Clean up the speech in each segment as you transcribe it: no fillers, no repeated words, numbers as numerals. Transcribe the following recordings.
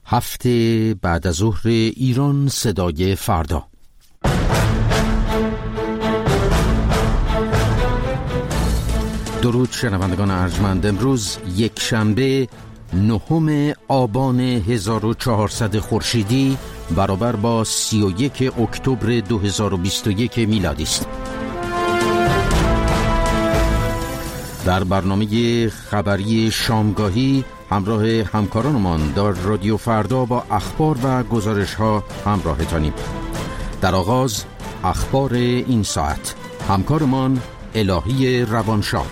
هفته بعد از ظهر ایران صدای فردا. درود شنوندگان ارجمند. امروز یک شنبه 9 آبان 1400 خورشیدی برابر با 31 اکتبر 2021 میلادی است. در برنامه خبری شامگاهی همراه همکارانمان در رادیو فردا با اخبار و گزارش‌ها همراهتانیم. در آغاز اخبار این ساعت. همکارمان الهی روانشاه.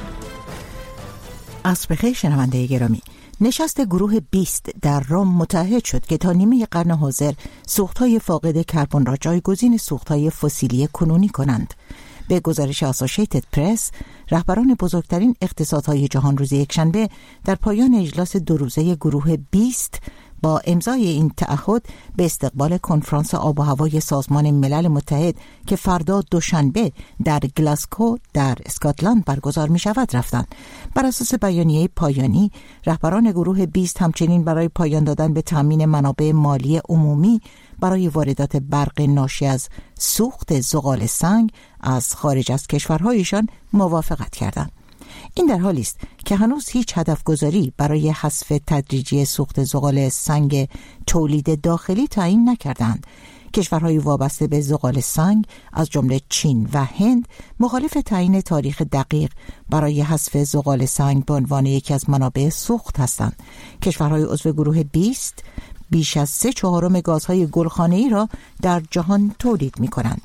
عصر بخیر شنونده گرامی. نشست گروه 20 در روم متعهد شد که تا نیمه قرن حاضر سوخت‌های فاقد کربن را جایگزین سوخت‌های فسیلی کنونی کنند. به گزارش اسوسییتد پرس، رهبران بزرگترین اقتصادهای جهان روز یکشنبه در پایان اجلاس 2 روزه گروه 20 با امضای این تعهد به استقبال کنفرانس آب و هوای سازمان ملل متحد که فردا دوشنبه در گلاسکو در اسکاتلند برگزار می شود رفتند. بر اساس بیانیه پایانی، رهبران گروه 20 همچنین برای پایان دادن به تامین منابع مالی عمومی برای واردات برق ناشی از سوخت زغال سنگ از خارج از کشورهایشان موافقت کردند. این در حالی است که هنوز هیچ هدف گذاری برای حذف تدریجی سوخت زغال سنگ تولید داخلی تعیین نکردند. کشورهای وابسته به زغال سنگ از جمله چین و هند مخالف تعیین تاریخ دقیق برای حذف زغال سنگ به عنوان یکی از منابع سوخت هستند. کشورهای عضو گروه 20 بیش از 3/4 گازهای گلخانه‌ای را در جهان تولید می‌کنند.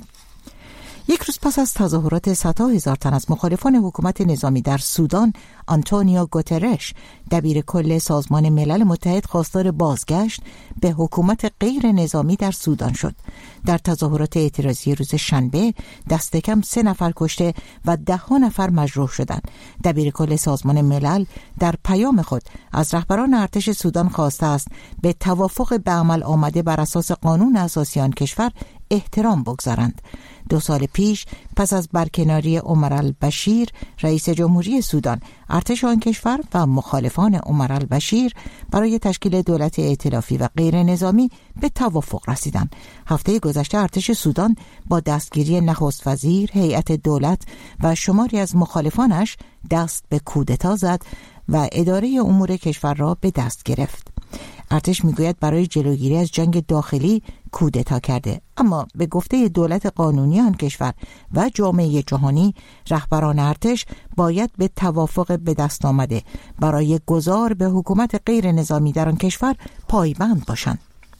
یک روز پس از تظاهرات 100,000 تن از مخالفان حکومت نظامی در سودان، آنتونیو گوترش، دبیر کل سازمان ملل متحد، خواستار بازگشت به حکومت غیر نظامی در سودان شد. در تظاهرات اعتراضی روز شنبه دست کم 3 نفر کشته و 10 نفر مجروح شدند. دبیر کل سازمان ملل در پیام خود از رهبران ارتش سودان خواسته است به توافق به عمل آمده بر اساس قانون اساسی آن کشور احترام بگذارند. 2 سال پیش پس از برکناری عمر البشیر رئیس جمهوری سودان، ارتش آن کشور و مخالفان عمر البشیر برای تشکیل دولت ائتلافی و غیر نظامی به توافق رسیدند. هفته گذشته ارتش سودان با دستگیری نخست وزیر، هیئت دولت و شماری از مخالفانش دست به کودتا زد و اداره امور کشور را به دست گرفت. ارتش میگوید برای جلوگیری از جنگ داخلی کودتا کرده، اما به گفته دولت قانونی آن کشور و جامعه جهانی، رهبران ارتش باید به توافق به دست آمده برای گذار به حکومت غیر نظامی در آن کشور پایبند باشند.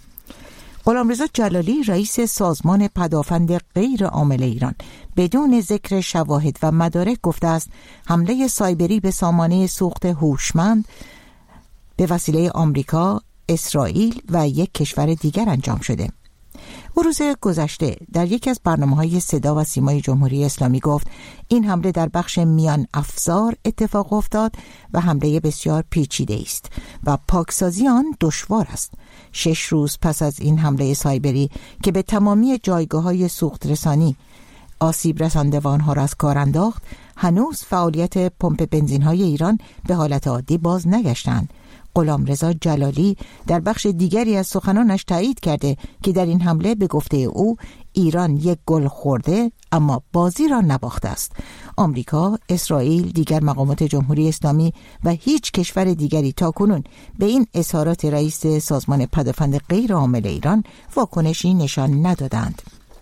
غلامرضا جلالی، رئیس سازمان پدافند غیر عامل ایران، بدون ذکر شواهد و مدارک گفته است حمله سایبری به سامانه سوخت هوشمند به وسیله آمریکا، اسرائیل و یک کشور دیگر انجام شده. او روز گذشته در یکی از برنامه‌های صدا و سیمای جمهوری اسلامی گفت این حمله در بخش میان افزار اتفاق افتاد و حمله بسیار پیچیده است و پاکسازی آن دشوار است. 6 روز پس از این حمله سایبری که به تمامی جایگاه‌های سوخت رسانی آسیب رسانده و آنها را از کار انداخت، هنوز فعالیت پمپ بنزین‌های ایران به حالت عادی باز نگشتند. غلامرضا جلالی در بخش دیگری از سخنانش تایید کرده که در این حمله به گفته او ایران یک گل خورده اما بازی را نباخته است. آمریکا، اسرائیل، دیگر مقامات جمهوری اسلامی و هیچ کشور دیگری تاکنون به این اظهارات رئیس سازمان پدافند غیر عامل ایران واکنشی نشان ندادند.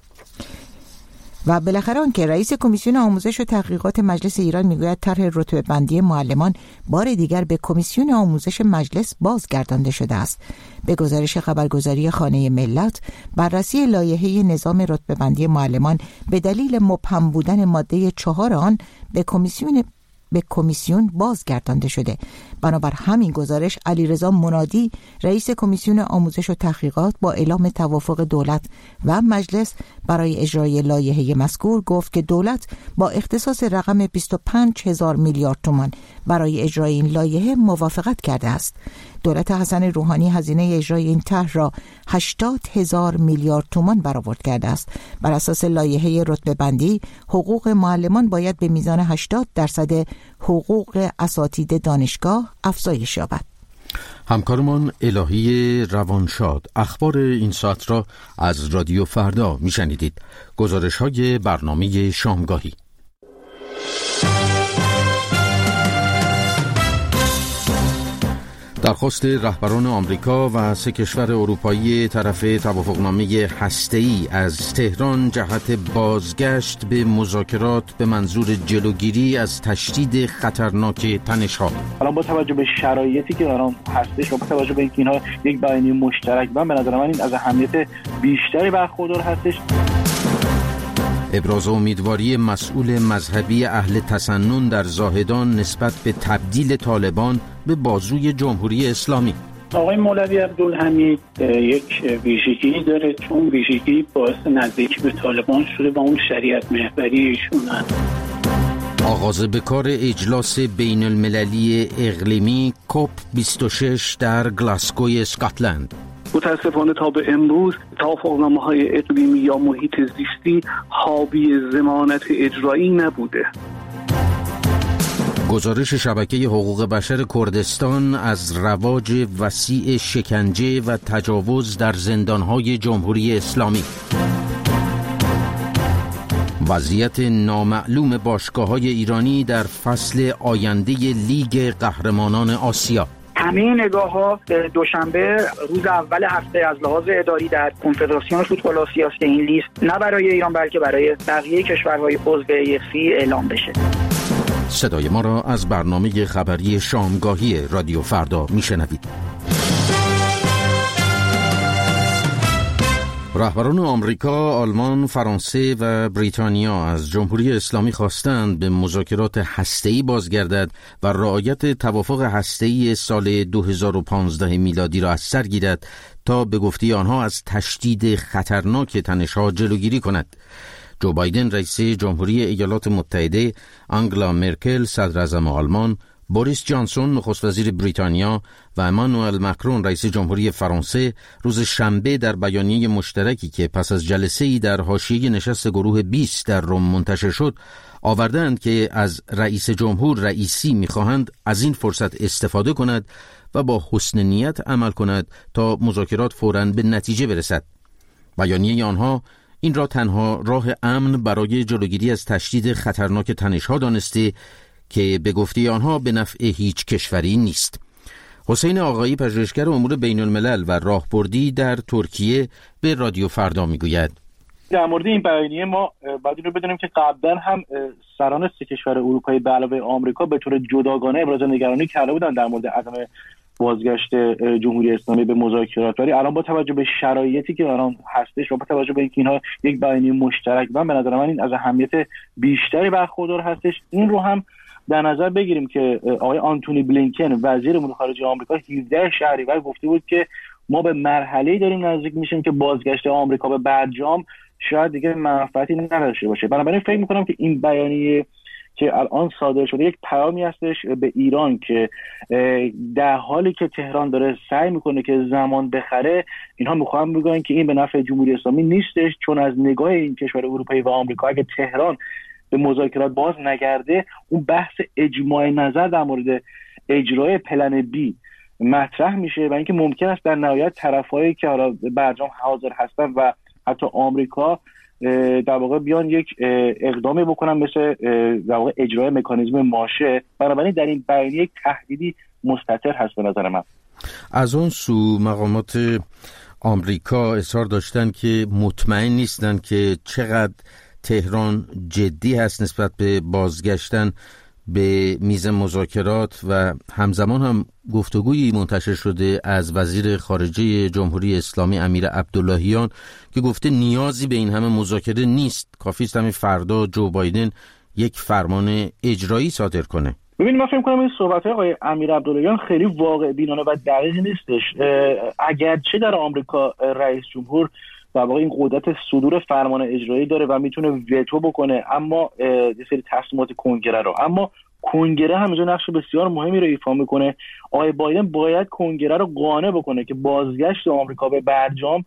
و بالاخره آن که رئیس کمیسیون آموزش و تحقیقات مجلس ایران میگوید طرح رتبه بندی معلمان بار دیگر به کمیسیون آموزش مجلس بازگردانده شده است. به گزارش خبرگزاری خانه ملت، بررسی لایحه نظام رتبه بندی معلمان به دلیل مبهم بودن ماده 4 آن به کمیسیون بازگردانده شده. بنابر همین گزارش، علیرضا منادی، رئیس کمیسیون آموزش و تحقیقات، با اعلام توافق دولت و مجلس برای اجرای لایحه مذکور گفت که دولت با اختصاص رقم 25,000 میلیارد تومان برای اجرای این لایحه موافقت کرده است. دولت حسن روحانی هزینه اجرای این طرح را 80,000 میلیارد تومان برآورد کرده است. بر اساس لایحه رتبه بندی، حقوق معلمان باید به میزان 80% حقوق اساتید دانشگاه افزایش یابد. همکارمان الهی روانشاد اخبار این ساعت را از رادیو فردا میشنیدید. گزارش‌های برنامه شامگاهی. درخواست رهبران آمریکا و 3 کشور اروپایی طرف توافقنامه هسته‌ای از تهران جهت بازگشت به مذاکرات به منظور جلوگیری از تشدید خطرناک تنش‌ها. الان با توجه به شرایطی که الان هستش و با توجه به اینکه اینها یک بیانیه مشترک و به نظر من این از اهمیت بیشتری برخوردار هستش. ابراز امیدواری مسئول مذهبی اهل تسنن در زاهدان نسبت به تبدیل طالبان به بازوی جمهوری اسلامی. آقای مولوی عبدالحمید یک ویژگی داره، چون ویژگی باعث نزدیکی به طالبان شده و اون شریعت محوری ایشون هست. آغاز به کار اجلاس بین المللی اقلیمی کوپ 26 در گلاسگو اسکاتلند. متاسفانه تا به امروز توافقنامه‌های اقلیمی یا محیط زیستی حاوی ضمانت اجرایی نبوده. گزارش شبکه حقوق بشر کردستان از رواج وسیع شکنجه و تجاوز در زندان‌های جمهوری اسلامی. وضعیت نامعلوم باشگاه‌های ایرانی در فصل آینده لیگ قهرمانان آسیا. همه نگاه‌ها دوشنبه روز اول هفته از لحاظ اداری در کنفدراسیون فوتبال آسیا است که این لیست نه برای ایران بلکه برای بقیه کشورهای عضو AFC اعلام بشه. صدای ما را از برنامه خبری شامگاهی رادیو فردا میشنوید. رهبران آمریکا، آلمان، فرانسه و بریتانیا از جمهوری اسلامی خواستند به مذاکرات هسته‌ای بازگردد و رعایت توافق هسته‌ای سال 2015 میلادی را از سر گیرد تا به گفته آنها از تشدید خطرناک تنش‌ها جلوگیری کند. جو بایدن رئیس جمهوری ایالات متحده، آنگلا مرکل صدراعظم آلمان، بوریس جانسون نخست وزیر بریتانیا و امانوئل مکرون رئیس جمهوری فرانسه روز شنبه در بیانیه مشترکی که پس از جلسه‌ای در حاشیه نشست گروه 20 در روم منتشر شد آوردند که از رئیس جمهور رئیسی می‌خواهند از این فرصت استفاده کند و با حسن نیت عمل کند تا مذاکرات فوراً به نتیجه برسد. بیانیه آنها این را تنها راه امن برای جلوگیری از تشدید خطرناک تنش‌ها دانسته که به گفته آنها به نفع هیچ کشوری نیست. حسین آقایی پژوهشگر امور بین الملل و راهبردی در ترکیه به رادیو فردا میگوید در مورد این بیانیه ما باید این رو بدونیم که قبلا هم سران 3 کشور اروپایی به علاوه آمریکا به طور جداگانه ابراز نگرانی کرده بودند در مورد عدم بازگشت جمهوری اسلامی به مذاکرات، ولی الان با توجه به شرایطی که الان هستش و با توجه به اینکه اینها یک بیانیه مشترک و به نظر من این از اهمیت بیشتری برخوردار هستش، این رو هم در نظر بگیریم که آقای آنتونی بلینکن وزیر امور خارجه آمریکا 17 شهریور گفته بود که ما به مرحله‌ای داریم نزدیک میشیم که بازگشت آمریکا به برجام شاید دیگه منفعتی نداشته باشه. بنابراین فکر می‌کنم که این بیانیه که الان صادر شده یک پیامی هستش به ایران که در حالی که تهران داره سعی میکنه که زمان بخره، اینها میخوان بگن که این به نفع جمهوری اسلامی نیستش، چون از نگاه این کشور اروپایی و آمریکا اگه تهران به مذاکرات باز نگرده اون بحث اجماع نظر در مورد اجرای پلن بی مطرح میشه و اینکه ممکن است در نهایت طرفایی که حالا برجام حاضر هستن و حتی آمریکا در واقع بیان یک اقدامی بکنن مثل در واقع اجرای مکانیزم ماشه. بنابراین در این بیانیه یک تهدیدی مستتر هست به نظر من. از اون سو مقامات آمریکا اظهار داشتن که مطمئن نیستن که چقدر تهران جدی هست نسبت به بازگشتن به میز مذاکرات و همزمان هم گفتگویی منتشر شده از وزیر خارجه جمهوری اسلامی امیر عبداللهیان که گفته نیازی به این همه مذاکره نیست، کافی است همین فردا جو بایدن یک فرمان اجرایی صادر کنه. ببینید من فکر می‌کنم این صحبت‌های آقای امیر عبداللهیان خیلی واقع بینانه و دقیق نیستش. اگرچه در آمریکا رئیس جمهور در واقع این قدرت صدور فرمان اجرایی داره و میتونه وتو بکنه اما یه سری تصمیمات کنگره رو، اما کنگره هم اینجا نقش بسیار مهمی رو ایفا میکنه. آقای بایدن باید کنگره رو قانع بکنه که بازگشت آمریکا به برجام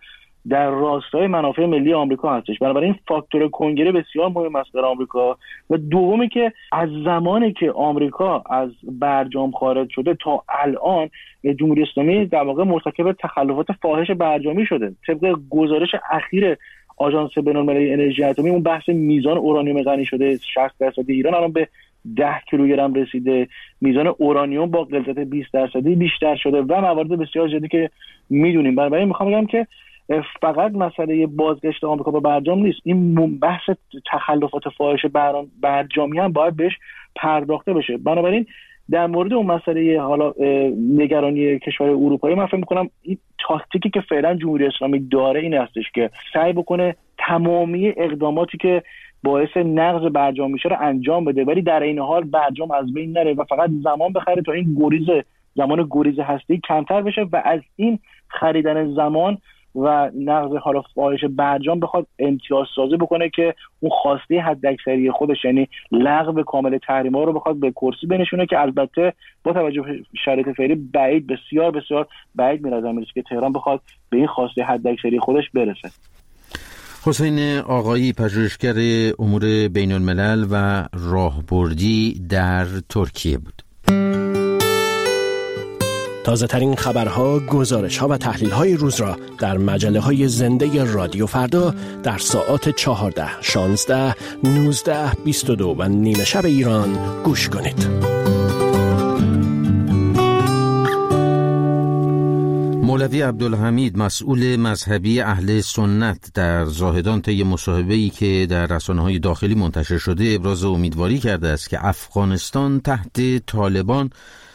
در راستای منافع ملی آمریکا هستش. بنابراین فاکتور کنگره بسیار مهم است در آمریکا. و دومی که از زمانی که آمریکا از برجام خارج شده تا الان جمهوری اسلامی در واقع مرتکب تخلفات فاحش برجامی شده. طبق گزارش اخیر آژانس بین‌المللی انرژی اتمی، اون بحث میزان اورانیوم غنی شده 60% ایران الان به 10 کیلوگرم رسیده، میزان اورانیوم با غلظت 20% بیشتر شده و موارد بسیار زیادی که میدونیم. بنابراین میخوام بگم که فقط مسئله بازگشت آمریکا به برجام نیست، این بحث تخلفات فاحش برجامی هم باید بهش پرداخته بشه. بنابراین در مورد اون مسئله حالا نگرانی کشور اروپایی، من فکر می‌کنم این تاکتیکی که فعلا جمهوری اسلامی داره این هستش که سعی بکنه تمامی اقداماتی که باعث نقض برجام میشه رو انجام بده، ولی در این حال برجام از بین نره و فقط زمان بخره تا این زمان گریز هسته‌ای کمتر بشه و از این خریدن زمان و نقض حالا فاحش برجام بخواد امتیاز سازی بکنه که اون خواسته حداکثری خودش، یعنی لغو کامل تحریم‌ها رو بخواد به کرسی بنشونه، که البته با توجه به شرایط فعلی بسیار بسیار بعید می‌نظر که تهران بخواد به این خواسته حداکثری خودش برسه. حسین آقایی، پژوهشگر امور بین الملل و راهبردی در ترکیه بود. تازه ترین خبرها، گزارش‌ها و تحلیل‌های روز را در مجله‌های زنده رادیو فردا در ساعات 14، 16، 19، 22 و نیمه شب ایران گوش کنید. مولوی عبدالحمید، مسئول مذهبی اهل سنت، در زاهدان طی مصاحبه‌ای که در رسانه‌های داخلی منتشر شده ابراز امیدواری کرده است که افغانستان تحت طالبان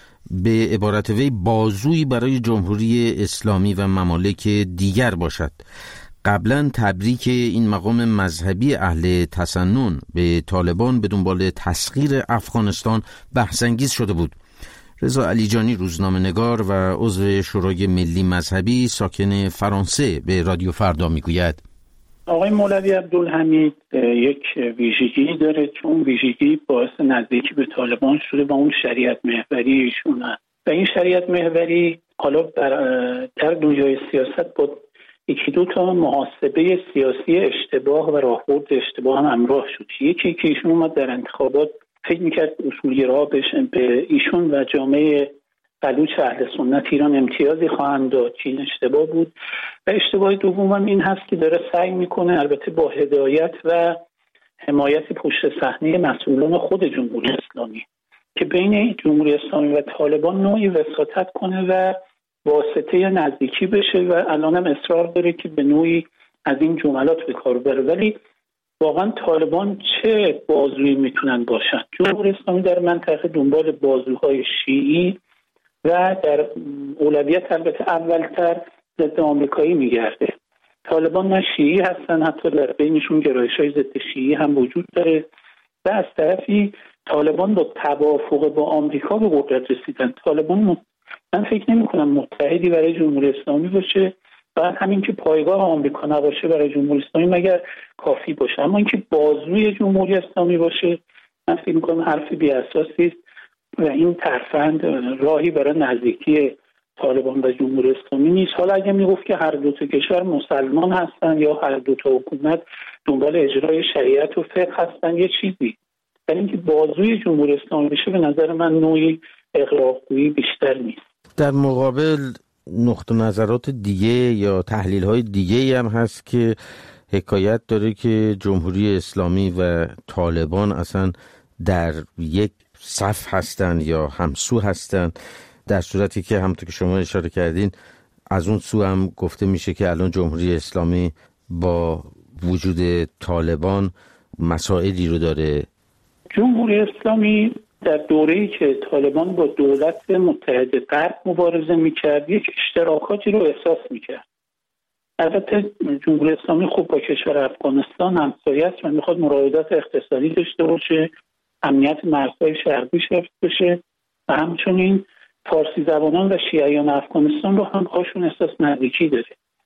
به عبارت وی بازویی برای جمهوری اسلامی و ممالک دیگر باشد. قبلا تبریک این مقام مذهبی اهل تسنن به طالبان به دنبال تسخیر افغانستان بحث‌انگیز شده بود. رضا علیجانی، روزنامه‌نگار و عضو شورای ملی مذهبی ساکن فرانسه، به رادیو فردا میگوید آقای مولوی عبدالحمید یک ویژگی داره، چون ویژگی باعث نزدیکی به طالبان شده و اون شریعت محوری ایشون است. و این شریعت محوری حالا در دنیای سیاست با یکی دو تا محاسبه سیاسی اشتباه و راهبرد اشتباه هم همراه شد. یکی که ایشون اومد در انتخابات فکر میکرد اصولگراها به ایشون و جامعه بلوچ اهل سنت ایران امتیازی خواهند داد، که این اشتباه بود. و اشتباه دوم هم این هست که داره سعی میکنه، البته با هدایت و حمایت پشت صحنه مسئولان خود جمهوری اسلامی، که بین جمهوری اسلامی و طالبان نوعی وساطت کنه و واسطه نزدیکی بشه و الان هم اصرار داره که به نوعی از این جملات به کار بره. ولی واقعا طالبان چه بازویی میتونن باشن؟ جمهوری اسلامی در منطقه دنبال بازوهای شیعی و در اولویت البته اولتر ضد آمریکایی میگرده. طالبان نه شیعی هستن، حتی در بینشون گرایش‌های ضد شیعی هم وجود داره. و از طرفی طالبان با توافق با آمریکا به قدرت رسیدن. طالبان من فکر نمی‌کنم متحدی برای جمهوری اسلامی باشه، بعد همین که پایگاه آمریکا نباشه برای جمهوری اسلامی مگر کافی باشه. اما اینکه بازوی جمهوری اسلامی باشه، من فکر می‌کنم حرف بی‌اساسی است و این ترفند راهی برای نزدیکی طالبان و جمهوری اسلامی نیست. حالا اگه میگفت که هر دو تا کشور مسلمان هستن یا هر دو تا حکومت دنبال اجرای شریعت و فقه هستن یه چیزی، ولی اینکه بازوی جمهوری اسلامی بشه به نظر من نوعی اغراق‌گویی بیشتر نیست. در مقابل نقطه نظرات دیگه یا تحلیل‌های دیگه هم هست که حکایت داره که جمهوری اسلامی و طالبان اصلا در یک صف هستن یا همسو هستن، در صورتی که همونطور که شما اشاره کردین از اون سو هم گفته میشه که الان جمهوری اسلامی با وجود طالبان مسائلی رو داره. جمهوری اسلامی در دوره‌ای که طالبان با دولت متحد غرب مبارزه میکرد یک اشتراکاتی رو احساس میکرد. البته جمهوری اسلامی خوب با کشور افغانستان همسایه است و میخواد مراودات اقتصادی داشته باشه، امنیت مرزهای شرقی حفظ بشه و همچنین فارسی زبانان و شیعیان افغانستان رو هم هاشون احساس نزدیکی داره.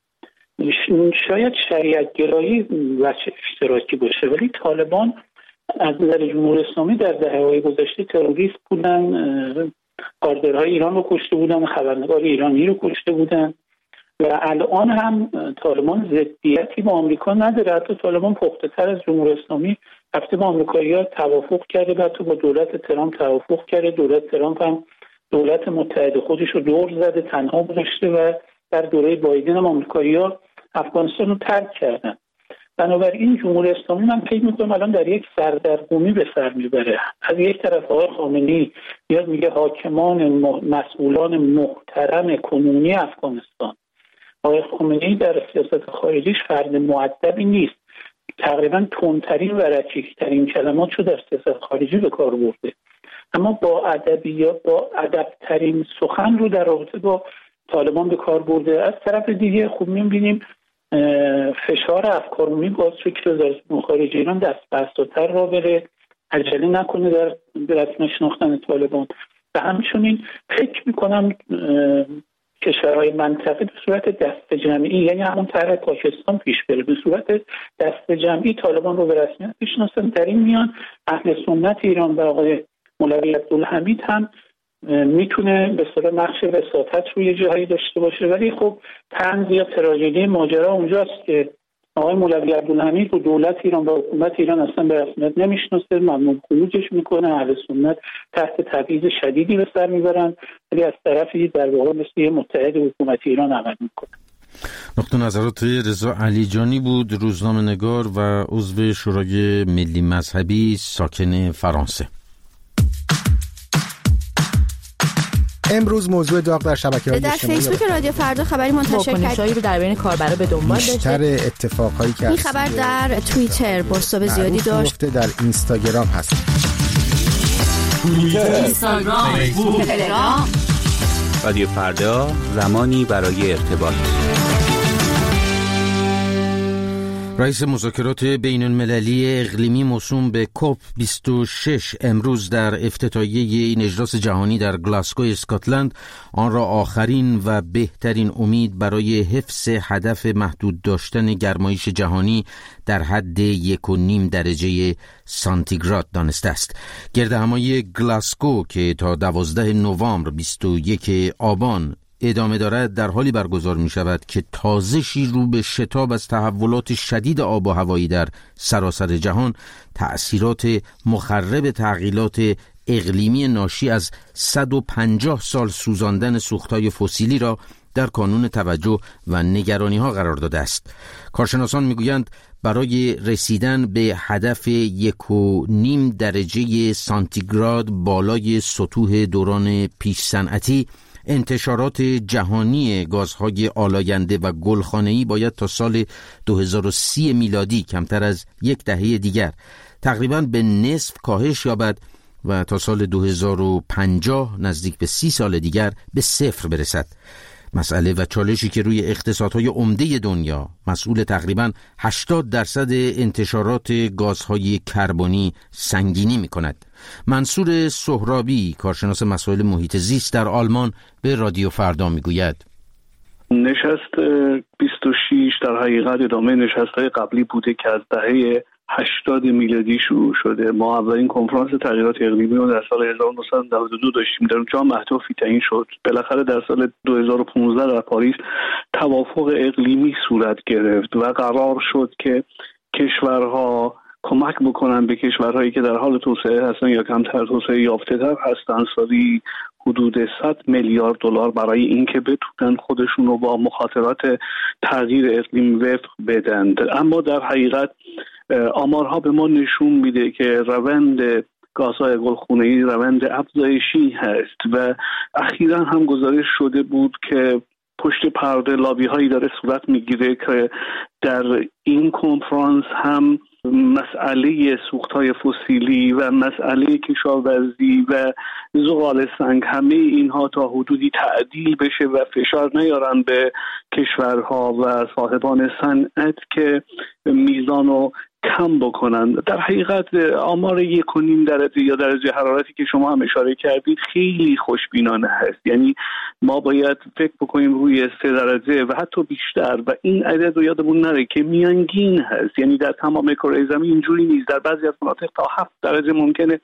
شاید شریعت گرایی وجه اشتراکی باشه، ولی طالبان از نظر جمهوری اسلامی در دهه‌های گذشته تروریست بودن، کاردرهای ایران رو کشته بودن، خبرنگار ایرانی رو کشته بودن و الان هم طالبان ضدیتی با آمریکا نداره. حتی طالبان پخته‌تر از جمهوری اسلامی رفته با آمریکایی‌ها توافق کرده، بعد تو با دولت ترامپ توافق کرده. دولت ترامپ هم دولت متحد خودش رو دور زده، تنها گذاشته و در دوره بایدن هم آمریکایی‌ها افغانستان رو ترک کردن. بنابراین جمهوری اسلامی من فکر می‌کنم الان در یک سردرگمی به سر میبره. از یک طرف آقای خامنه‌ای میاد میگه حاکمان مسئولان محترم کنونی افغانستان. آقای خامنه‌ای در سیاست خارجیش فرد مؤدبی نیست، تقریبا تندترین و رکیک‌ترین کلماتشو در سیاست خارجی به کار برده، اما با ادبیات با ادب‌ترین سخن رو در رابطه با طالبان به کار برده. از طرف دیگه خوب می‌بینیم فشار افکارعمومی باعث شد که وزارت امور خارجه ایران دست به اساتر را بره، عجله نکنه در رسمی شناختن طالبان. و همچنین فکر می‌کنم کشورهای منطقه به صورت دست جمعی، یعنی همون طرح پاکستان پیش بره، به صورت دست جمعی طالبان رو به رسمیت بشناسن. در این میان اهل سنت ایران و آقای مولوی عبدالحمید هم میتونه به صورت نقش وساطت روی جاهایی داشته باشه. ولی خب طنز یا تراژدی ماجرا اونجاست که آقای مولوی عبدالحمید و دولت ایران و حکومت ایران اصلا به رسمیت نمیشناسه، ممنوع خروجش میکنه، اهل سنت تحت تبعیض شدیدی به سر میبرن، ولی از طرفی در واقع مثل یه متحد حکومت ایران عمل میکنه. نقطه نظرات رضا علیجانی بود، روزنامه‌نگار و عضو شورای ملی مذهبی ساکن فرانسه. امروز موضوع داغ در شبکه‌های اجتماعی در فیسبوک رادیو فردا خبری منتشر کرد رو در بین کاربرا به دنبال داشته. بیشتر اتفاقایی که این خبر در توییتر بازتاب زیادی داشت. در اینستاگرام هست. اینستاگرام، فیسبوک، تلگرام. رادیو فردا، زمانی برای ارتباط. رئیس مذاکرات بین المللی اقلیمی موسوم به کوپ 26 امروز در افتتاحیه این اجلاس جهانی در گلاسگو اسکاتلند آن را آخرین و بهترین امید برای حفظ هدف محدود داشتن گرمایش جهانی در حد 1.5 درجه سانتیگراد دانسته است. گردهمایی گلاسگو که تا 12 نوامبر 21 آبان ادامه دارد در حالی برگزار می شود که تازشی رو به شتاب از تحولات شدید آب و هوایی در سراسر جهان تأثیرات مخرب تغییرات اقلیمی ناشی از 150 سال سوزاندن سوختهای فسیلی را در کانون توجه و نگرانی ها قرار داده است. کارشناسان می گویند برای رسیدن به هدف 1.5 درجه سانتیگراد بالای سطوح دوران پیش صنعتی، انتشارات جهانی گازهای آلاینده و گلخانه‌ای باید تا سال 2030 میلادی کمتر از یک دهه دیگر تقریباً به نصف کاهش یابد و تا سال 2050 نزدیک به 30 سال دیگر به صفر برسد. مسئله و چالشی که روی اقتصادهای عمده دنیا مسئول تقریباً 80% انتشارات گازهای کربنی سنگینی می‌کند. منصور سهرابی، کارشناس مسائل محیط زیست در آلمان، به رادیو فردا میگوید نشست 26 در حقیقت ادامه نشست‌های قبلی بوده که از دهه 80 میلادی شروع شده. ما اولین کنفرانس تغییرات اقلیمی رو در سال 1992 داشتیم، در اونجا اهدافی تعیین شد. بالاخره در سال 2015 در پاریس توافق اقلیمی صورت گرفت و قرار شد که کشورها کمک بکنن به کشورهایی که در حال توسعه هستن یا کمتر توسعه یافته‌تر هستن سالی حدود 100 میلیارد دلار برای اینکه بتونن خودشون رو با مخاطرات تغییر اقلیم وفق بدن. اما در حقیقت آمارها به ما نشون میده که روند گازهای گلخانه‌ای روند افزایشی هست و اخیراً هم گزارش شده بود که پشت پرده لابی هایی داره صورت میگیره که در این کنفرانس هم مسئله سوختهای فسیلی و مسئله کشاورزی و زغال سنگ همه اینها تا حدودی تعدیل بشه و فشار نیارن به کشورها و صاحبان صنعت که میزانو کم بکنن. در حقیقت آمار 1.5 درجه یا درجه حرارتی که شما هم اشاره کردید خیلی خوشبینانه هست. یعنی ما باید فکر بکنیم روی 3 درجه و حتی بیشتر و این عدد رو یادمون نره که میانگین هست. یعنی در تمام کره زمین اینجوری نیست. در بعضی از مناطق تا 7 درجه ممکنه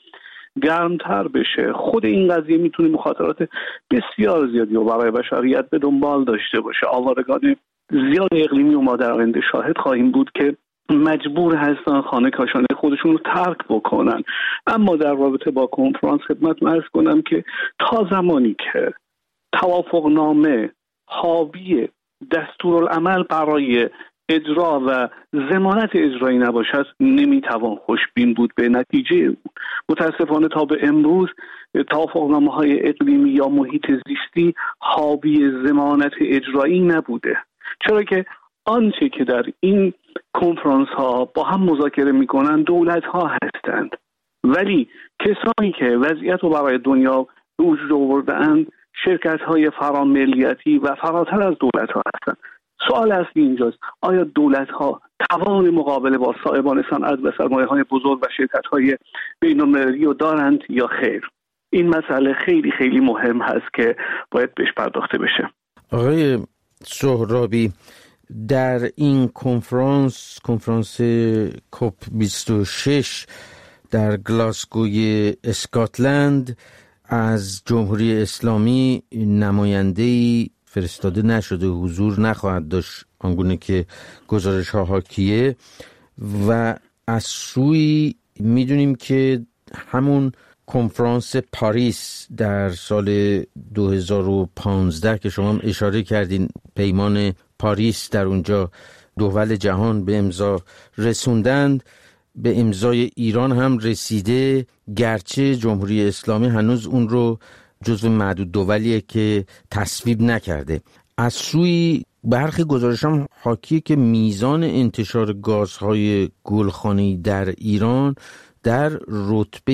گرمتر بشه، خود این قضیه میتونه مخاطرات بسیار زیادی رو برای بشریت به دنبال داشته باشه. آوارگان زیاد اقلیمی و ما در آینده شاهد خواهیم بود که مجبور هستن خانه کاشانه خودشون رو ترک بکنن. اما در رابطه با کنفرانس خدمت عرض کنم که تا زمانی که توافقنامه حاوی دستورالعمل برای اجرا و ضمانت اجرایی نباشد نمیتوان خوشبین بود به نتیجه. متاسفانه تا به امروز توافقنامه‌های اقلیمی یا محیط زیستی حاوی ضمانت اجرایی نبوده، چرا که آنچه که در این کنفرانس ها با هم مذاکره میکنن دولت ها هستند، ولی کسانی که وضعیت رو برای دنیا به وجود آورده‌اند شرکت های فراملیتی و فراتر از دولت ها هستند. سوال اصلی اینجاست آیا دولت ها توان مقابله با صاحبان صنعت و سرمایه های بزرگ و شرکت های بین المللی رو دارند یا خیر؟ این مسئله خیلی خیلی مهم هست که باید بهش پرداخته بشه. آقای سهرابی، در این کنفرانس کوپ 26 در گلاسگوی اسکاتلند از جمهوری اسلامی نماینده‌ای فرستاده نشده، حضور نخواهد داشت آنگونه که گزارش ها حاکیه، و از سوی میدونیم که همون کنفرانس پاریس در سال 2015 که شما هم اشاره کردین، پیمان پاریس در اونجا دول جهان به امضا رسوندند، به امضای ایران هم رسیده، گرچه جمهوری اسلامی هنوز اون رو جزو معدود دولیه که تصویب نکرده. از سوی برخی گزارش هم حاکیه که میزان انتشار گازهای گلخانه‌ای در ایران در رتبه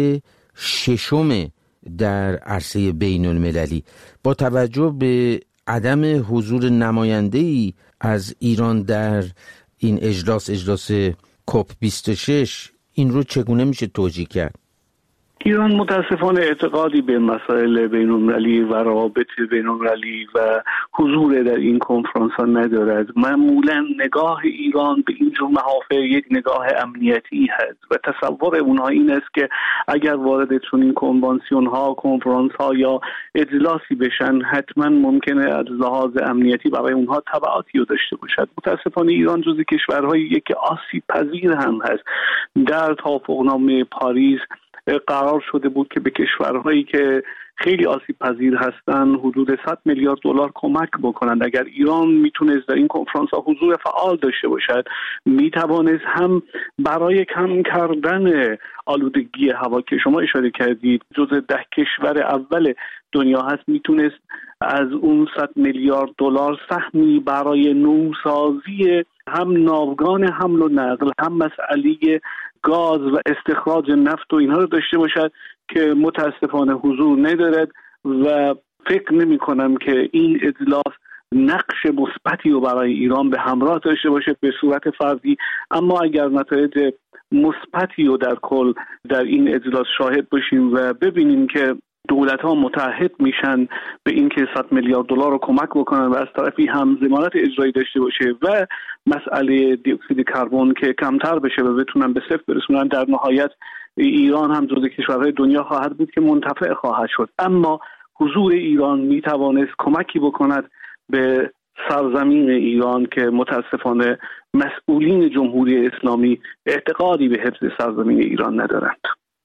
6 در عرصه بین المللی. با توجه به عدم حضور نماینده‌ای از ایران در این اجلاس کوپ 26، این رو چگونه میشه توجیه کرد؟ ایران متاسفانه اعتقادی به مسائل بین‌المللی و روابط بین‌المللی و حضور در این کنفرانس ها ندارد. معمولا نگاه ایران به این جور محافل یک نگاه امنیتی هست و تصور اونها این است که اگر وارد چنین کنوانسیون ها، کنفرانس ها یا اجلاسی بشن حتما ممکنه از لحاظ امنیتی برای اونها تبعاتی رو داشته باشد. متاسفانه ایران جزو کشورهایی که آسیب پذیر هم هست. در توافقنامه پاریس قرار شده بود که به کشورهایی که خیلی آسیب پذیر هستند حدود 100 میلیارد دلار کمک بکنند. اگر ایران میتونست در این کنفرانس ها حضور فعال داشته باشد، میتوانست هم برای کم کردن آلودگی هوا که شما اشاره کردید جزو 10 کشور اول دنیا هست، میتونست از اون 100 میلیارد دلار سهمی برای نوسازی هم ناوگان حمل و نقل، هم مسئله گاز و استخراج نفت و اینها رو داشته باشد که متاسفانه حضور ندارد و فکر نمی کنم که این اجلاس نقش مثبتی رو برای ایران به همراه داشته باشه به صورت فردی. اما اگر نتایج مثبتی رو در کل در این اجلاس شاهد باشیم و ببینیم که دولت‌ها متحد میشن به اینکه 100 میلیارد دلار رو کمک بکنن و از طرفی هم ضمانت اجرایی داشته باشه و مسئله دی اکسید کربن که کمتر بشه و بتونن به صفر برسونن، در نهایت ایران هم جزو کشورهای دنیا خواهد بود که منتفع خواهد شد. اما حضور ایران میتوانست کمکی بکند به سرزمین ایران که متاسفانه مسئولین جمهوری اسلامی اعتقادی به حفظ سرزمین ایران ندارند.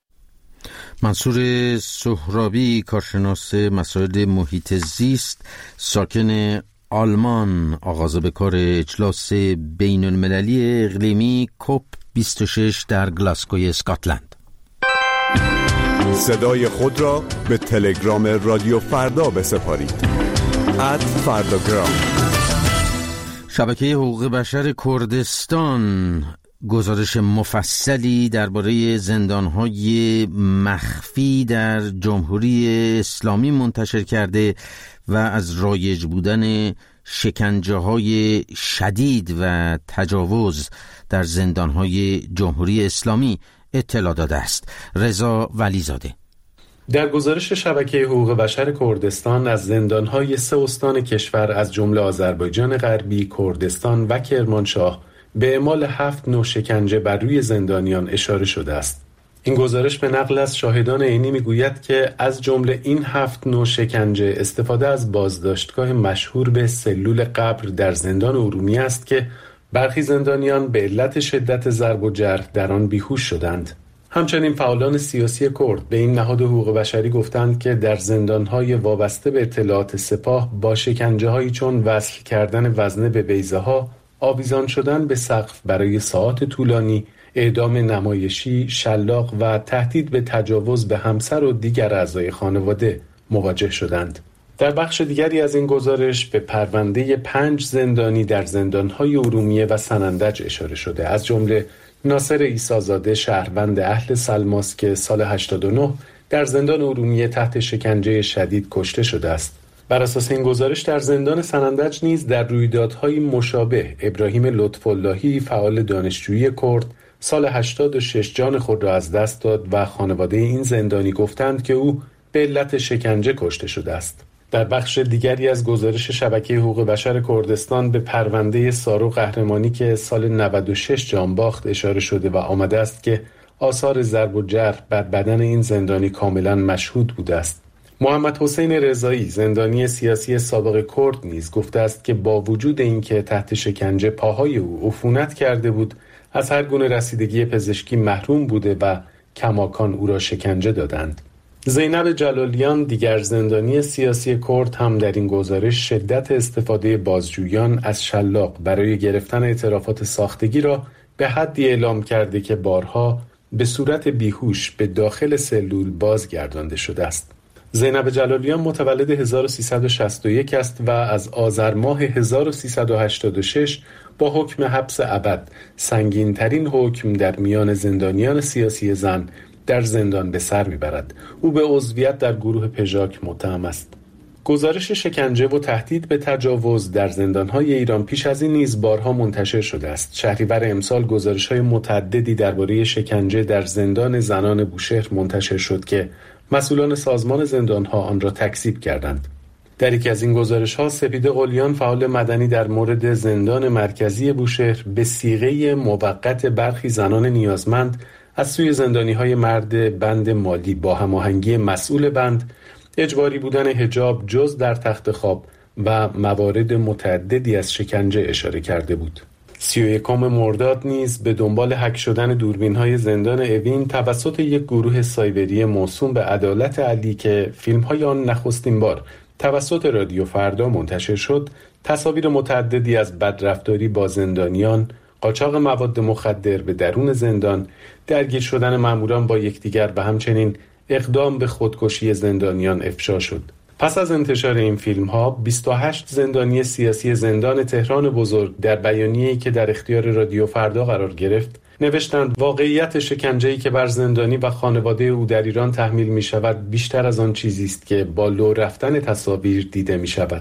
منصور سهرابی، کارشناس مسائل محیط زیست، ساکن آلمان، آغاز به کار اجلاس بین المللی اقلیمی کوپ 26 در گلاسگوی اسکاتلند. صدای خود را به تلگرام رادیو فردا بسپارید. @فرداگرام. شبکه حقوق بشر کردستان گزارش مفصلی درباره زندان‌های مخفی در جمهوری اسلامی منتشر کرده و از رایج بودن شکنجه‌های شدید و تجاوز در زندان‌های جمهوری اسلامی اطلاع داده است. رضا ولیزاده. در گزارش شبکه حقوق بشر کردستان از زندان‌های 3 استان کشور از جمله آذربایجان غربی، کردستان و کرمانشاه به اعمال 7 نوع شکنجه بر روی زندانیان اشاره شده است. این گزارش به نقل از شاهدان عینی میگوید که از جمله این 7 نوع شکنجه استفاده از بازداشتگاه مشهور به سلول قبر در زندان ارومیه است که برخی زندانیان به علت شدت ضرب و جرح در آن بیهوش شدند. همچنین فعالان سیاسی کرد به این نهاد حقوق بشری گفتند که در زندان‌های وابسته به اطلاعات سپاه با شکنجه‌هایی چون وصل کردن وزنه به بیضه‌ها، آویزان شدن به سقف برای ساعات طولانی، اعدام نمایشی، شلاق و تهدید به تجاوز به همسر و دیگر اعضای خانواده مواجه شدند. در بخش دیگری از این گزارش به پرونده 5 زندانی در زندان‌های ارومیه و سنندج اشاره شده، از جمله ناصر عیسی‌زاده شهروند اهل سلماس که سال 89 در زندان ارومیه تحت شکنجه شدید کشته شده است. بر اساس این گزارش در زندان سنندج نیز در رویدادهای مشابه ابراهیم لطف‌اللهی فعال دانشجویی کرد سال 86 جان خود را از دست داد و خانواده این زندانی گفتند که او به علت شکنجه کشته شده است. در بخش دیگری از گزارش شبکه حقوق بشر کردستان به پرونده سارو قهرمانی که سال 96 جان باخت اشاره شده و آمده است که آثار ضرب و جرح بر بدن این زندانی کاملا مشهود بوده است. محمد حسین رضایی زندانی سیاسی سابق کرد نیز گفته است که با وجود اینکه تحت شکنجه پاهای او عفونت کرده بود، از هر گونه رسیدگی پزشکی محروم بوده و کماکان او را شکنجه دادند. زینب جلالیان دیگر زندانی سیاسی کرد هم در این گزارش شدت استفاده بازجویان از شلاق برای گرفتن اعترافات ساختگی را به حدی اعلام کرده که بارها به صورت بیهوش به داخل سلول بازگردانده شده است. زینب جلالیان متولد 1361 است و از آذر ماه 1386 با حکم حبس ابد سنگین‌ترین حکم در میان زندانیان سیاسی زن در زندان به سر میبرد. او به عضویت در گروه پژاک متهم است. گزارش شکنجه و تهدید به تجاوز در زندان‌های ایران پیش از این نیز بارها منتشر شده است. شهریور امسال گزارش‌های متعددی درباره شکنجه در زندان زنان بوشهر منتشر شد که مسئولان سازمان زندان‌ها آن را تکذیب کردند. در یکی از این گزارش‌ها سپیده قلیان فعال مدنی در مورد زندان مرکزی بوشهر به صیغه موقت برخی زنان نیازمند از سوی زندانی‌های مرد بند مالی با هماهنگی مسئول بند، اجباری بودن حجاب جز در تخت خواب و موارد متعددی از شکنجه اشاره کرده بود. 31 مرداد نیز به دنبال هک شدن دوربین‌های زندان اوین توسط یک گروه سایبری موسوم به عدالت علی که فیلم‌های آن نخستین بار توسط رادیو فردا منتشر شد، تصاویر متعددی از بدرفتاری با زندانیان، قاچاق مواد مخدر به درون زندان، درگیر شدن ماموران با یکدیگر و همچنین اقدام به خودکشی زندانیان افشا شد. پس از انتشار این فیلم‌ها 28 زندانی سیاسی زندان تهران بزرگ در بیانیه‌ای که در اختیار رادیو فردا قرار گرفت نوشتند واقعیت شکنجه‌ای که بر زندانی و خانواده او در ایران تحمیل می‌شود بیشتر از آن چیزی است که با لو رفتن تصاویر دیده می‌شود.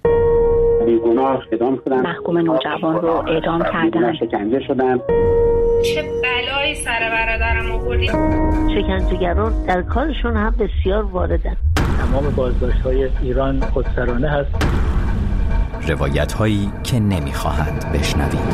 بیگناه اعدام شدن، محکوم نوجوان رو اعدام کردن، شکنجه شدن. چه بلایی سر برادرم آوردید. شکنجهگران در کارشون هم بسیار واردن. تمام بازداشت‌های ایران خودسرانه هست. روایت‌هایی که نمی‌خواهند بشنوید. من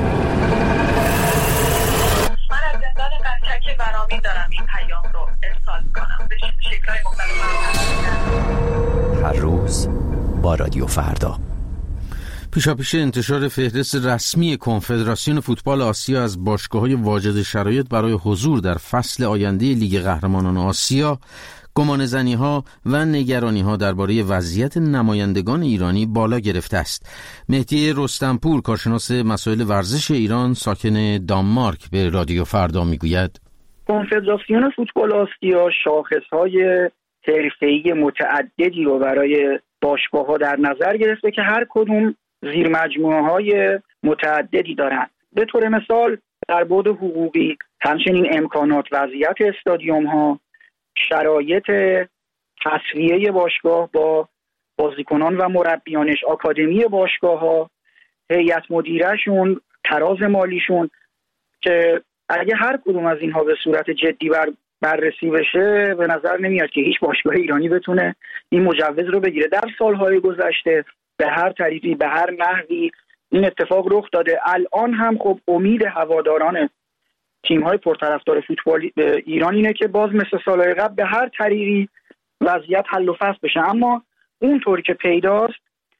از زندان قلتک برامی دارم این پیام رو ارسال کنم به شکل‌های مختلف. هر روز با رادیو فردا. پیشاپیش انتشار فهرست رسمی کنفدراسیون فوتبال آسیا از باشگاه‌های واجد شرایط برای حضور در فصل آینده لیگ قهرمانان آسیا، گمانه‌زنی‌ها و نگرانی‌ها درباره وضعیت نمایندگان ایرانی بالا گرفته است. مهدی رستمپور، کارشناس مسائل ورزش ایران ساکن دانمارک، به رادیو فردا میگوید کنفدراسیون فوتبال آسیا شاخص‌های حرفه‌ای متعددی رو برای باشگاه‌ها در نظر گرفته که هر کدوم زیر مجموعه‌های متعددی دارند. به طور مثال در بعد حقوقی همچنین امکانات وضعیت استادیوم‌ها، شرایط تصفیه باشگاه با بازیکنان و مربیانش، آکادمی باشگاه‌ها، هیئت مدیره‌شون، تراز مالیشون، که اگه هر کدوم از اینها به صورت جدی بررسی بشه به نظر نمیاد که هیچ باشگاه ایرانی بتونه این مجوز رو بگیره. در سالهای گذشته به هر طریقی به هر نحوی این اتفاق رخ داده. الان هم خب امید هواداران تیم‌های پرطرفدار فوتبال ایران اینه که باز مثل سال‌های قبل به هر طریقی وضعیت حل و فصل بشه. اما اونطور که پیداست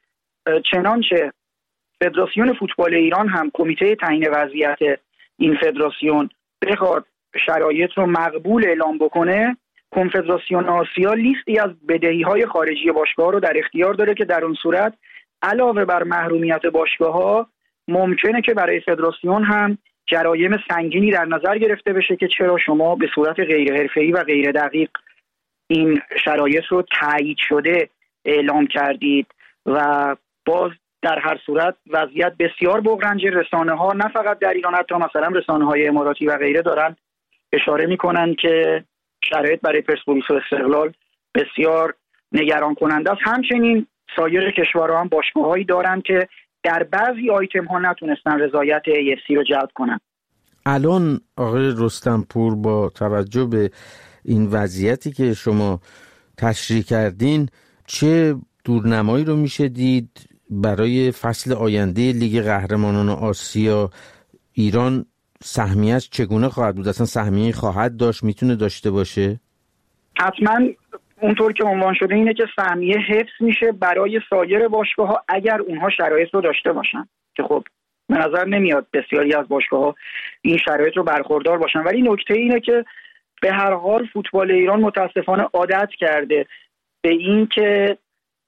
چنانچه فدراسیون فوتبال ایران هم کمیته تعیین وضعیت این فدراسیون بخواد شرایط رو مقبول اعلام بکنه، کنفدراسیون آسیا لیستی از بدهی‌های خارجی باشگاه‌ها رو در اختیار داره که در اون صورت علاوه بر محرومیت باشگاه‌ها ممکنه که برای فدراسیون هم جرایم سنگینی در نظر گرفته بشه که چرا شما به صورت غیر حرفه‌ای و غیر دقیق این شرایط رو تایید شده اعلام کردید. و باز در هر صورت وضعیت بسیار بغرنج. رسانه‌ها نه فقط در ایران، حتی مثلا رسانه‌های اماراتی و غیره دارن اشاره میکنن که شرایط برای پرسپولیس و استقلال بسیار نگران کننده است. همچنین سایر کشورها هم باشگاه‌هایی دارن که در بعضی آیتم‌ها نتونستن رضایت AFC رو جلب کنن. الان آقای رستمپور با توجه به این وضعیتی که شما تشریح کردین چه دورنمایی رو میشه دید برای فصل آینده لیگ قهرمانان آسیا؟ ایران سهمیه‌اش چگونه خواهد بود؟ اصلا سهمیه خواهد داشت؟ میتونه داشته باشه؟ حتما اونطور که عنوان شده اینه که سهمیه حفظ میشه برای سایر باشگاه‌ها اگر اونها شرایط رو داشته باشن، که خب به نظر نمیاد بسیاری از باشگاه‌ها این شرایط رو برخوردار باشن. ولی نکته اینه که به هر حال فوتبال ایران متاسفانه عادت کرده به این که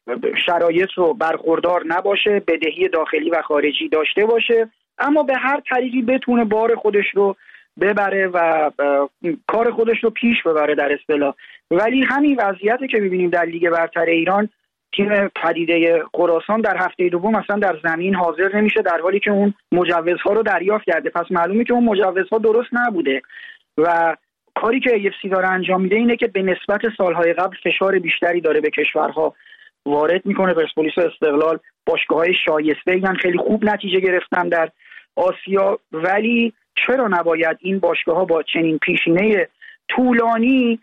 شرایط رو برخوردار نباشه، بدهی داخلی و خارجی داشته باشه، اما به هر طریقی بتونه بار خودش رو ببره و کار خودش رو پیش ببره در اصطلاح. ولی همین وضعیتی که می‌بینیم در لیگ برتر ایران، تیم پدیده خراسان در هفته دوم مثلا در زمین حاضر نمیشه در حالی که اون مجوزها رو دریافت کرده. پس معلومه که اون مجوزها درست نبوده و کاری که AFC داره انجام میده اینه که به نسبت سالهای قبل فشار بیشتری داره به کشورها وارد میکنه. پرسپولیس و استقلال باشگاه‌های شایسته‌ای هم خیلی خوب نتیجه گرفتن در آسیا، ولی چرا نباید این باشگاه‌ها با چنین پیشینه طولانی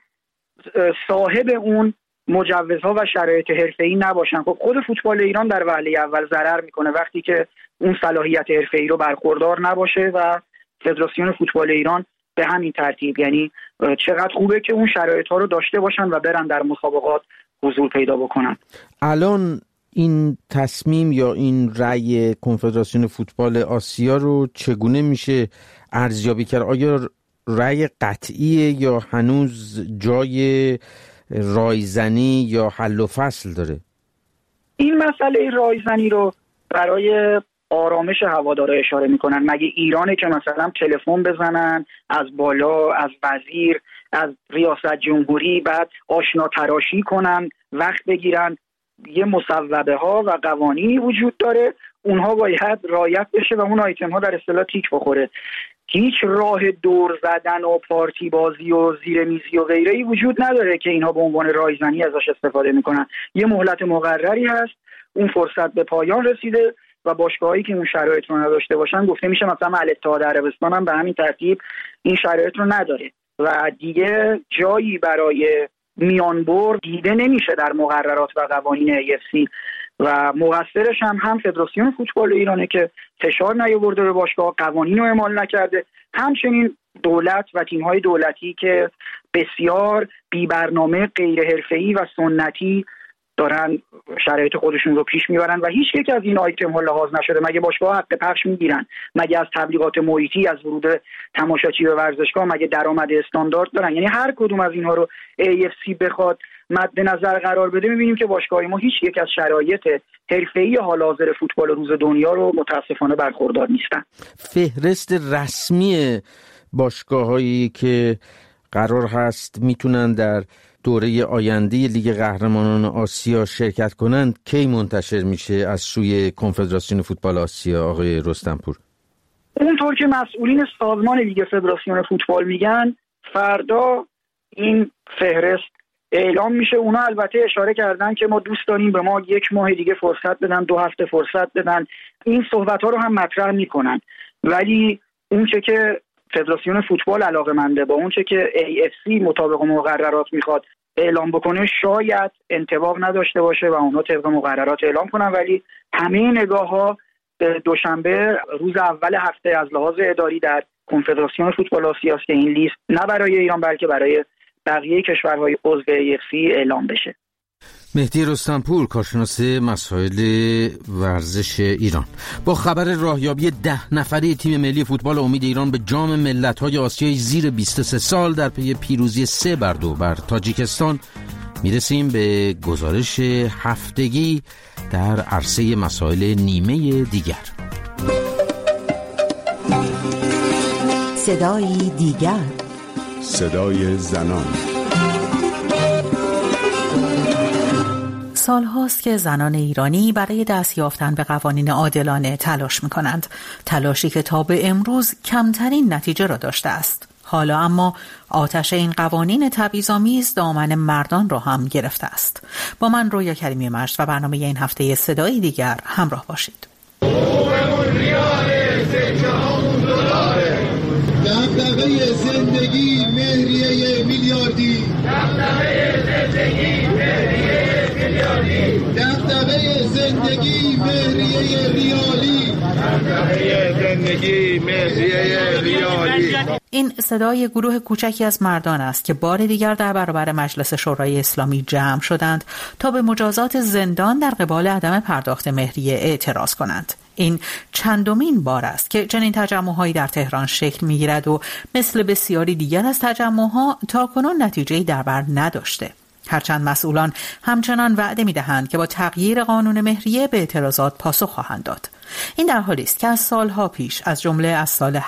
صاحب اون مجوزها و شرایط حرفه‌ای نباشن؟ خب خود فوتبال ایران در وهله اول ضرر میکنه وقتی که اون صلاحیت حرفه‌ای رو برخوردار نباشه و فدراسیون فوتبال ایران به همین ترتیب، یعنی چقدر خوبه که اون شرایط‌ها رو داشته باشن و برن در مسابقات حضور پیدا بکنن. الان این تصمیم یا این رأی کنفدراسیون فوتبال آسیا رو چگونه میشه ارزیابی کرد؟ آیا رأی قطعیه یا هنوز جای رایزنی یا حل و فصل داره؟ این مسئله رایزنی رو برای آرامش هوادارا اشاره میکنن. مگه ایرانه که مثلا تلفن بزنن از بالا، از وزیر، از ریاست جمهوری، بعد آشنا تراشی کنن، وقت بگیرن؟ یه مصوبه ها و قوانینی وجود داره، اونها باید رعایت بشه و اون آیتم ها در اصطلاح تیک بخوره. هیچ راه دور زدن و پارتی بازی و زیر میزی و غیره‌ای وجود نداره که اینها به عنوان رایزنی ازش استفاده میکنن. یه مهلت مقرری هست، اون فرصت به پایان رسیده و باشگاهایی که اون شرایط رو نداشته باشن، گفته میشه مثلا الاتحاد عربستان هم به همین ترتیب این شرایط رو نداره و دیگه جایی برای میانبر دیده نمیشه در مقررات و قوانین AFC و مقصرش هم فدراسیون فوتبال ایرانه که فشار نیاورده به باشگاه، قوانین رو اعمال نکرده، همچنین دولت و تیم‌های دولتی که بسیار بی برنامه، غیر حرفه‌ای و سنتی دارن شرایط خودشون رو پیش میبرن و هیچ یک از این آیتم ها لحاظ نشده. مگه باشگاه حق پخش میگیرن؟ مگه از تبلیغات محیطی، از ورود تماشاچی به ورزشگاه، مگه درآمد استاندارد دارن؟ یعنی هر کدوم از اینها رو AFC بخواد مد نظر قرار بده، میبینیم که باشگاه ما هیچ یک از شرایط حرفه‌ای حال حاضر فوتبال روز دنیا رو متاسفانه برخوردار نیستن. فهرست رسمی باشگاه‌هایی که قرار هست میتونن در دوره آینده لیگ قهرمانان آسیا شرکت کنند کی منتشر میشه از سوی کنفدراسیون فوتبال آسیا آقای رستمپور؟ اونطور که مسئولین سازمان لیگ فدراسیون فوتبال میگن فردا این فهرست اعلام میشه. اونا البته اشاره کردن که ما دوست داریم به ما 1 ماه دیگه فرصت بدن، 2 هفته فرصت بدن. این صحبت ها رو هم مطرح میکنن، ولی اون چه که فدراسیون فوتبال علاقه‌منده با اون چه که AFC مطابق مقررات میخواد اعلام بکنه شاید انطباق نداشته باشه و اونا طبق مقررات اعلام کنن، ولی همه نگاه‌ها دوشنبه روز اول هفته از لحاظ اداری در کنفدراسیون فوتبال آسیا است که این لیست نه برای ایران بلکه برای بقیه کشورهای عضو EFC اعلام بشه. مهدی رستمپور، کارشناس مسائل ورزش ایران. با خبر راهیابی 10 نفره تیم ملی فوتبال امید ایران به جام ملت‌های آسیای زیر 23 سال در پی پیروزی 3-2 بر تاجیکستان میرسیم به گزارش هفتگی در عرصه مسائل نیمه دیگر. صدای دیگر، صدای زنان. سال‌هاست که زنان ایرانی برای دست یافتن به قوانین عادلانه تلاش می‌کنند، تلاشی که تا به امروز کمترین نتیجه را داشته است. حالا اما آتش این قوانین تبعیض‌آمیز دامن مردان را هم گرفته است. با من رویا کریمی مجد و برنامه این هفته صدای دیگر همراه باشید. دغدغه زندگی مهریه میلیاردی، دغدغه زندگی مهریه میلیاردی، دغدغه زندگی مهریه ریالی، دغدغه زندگی مهریه ریالی. این صدای گروه کوچکی از مردان است که بار دیگر در برابر مجلس شورای اسلامی جمع شدند تا به مجازات زندان در قبال عدم پرداخت مهریه اعتراض کنند. این چندمین بار است که چنین تجمع‌هایی در تهران شکل می‌گیرد و مثل بسیاری دیگر از تجمع‌ها تاکنون نتیجه‌ای در بر نداشته. هرچند مسئولان همچنان وعده می‌دهند که با تغییر قانون مهریه به اعتراضات پاسخ خواهند داد. این در حالی است که از سالها پیش از جمله از سال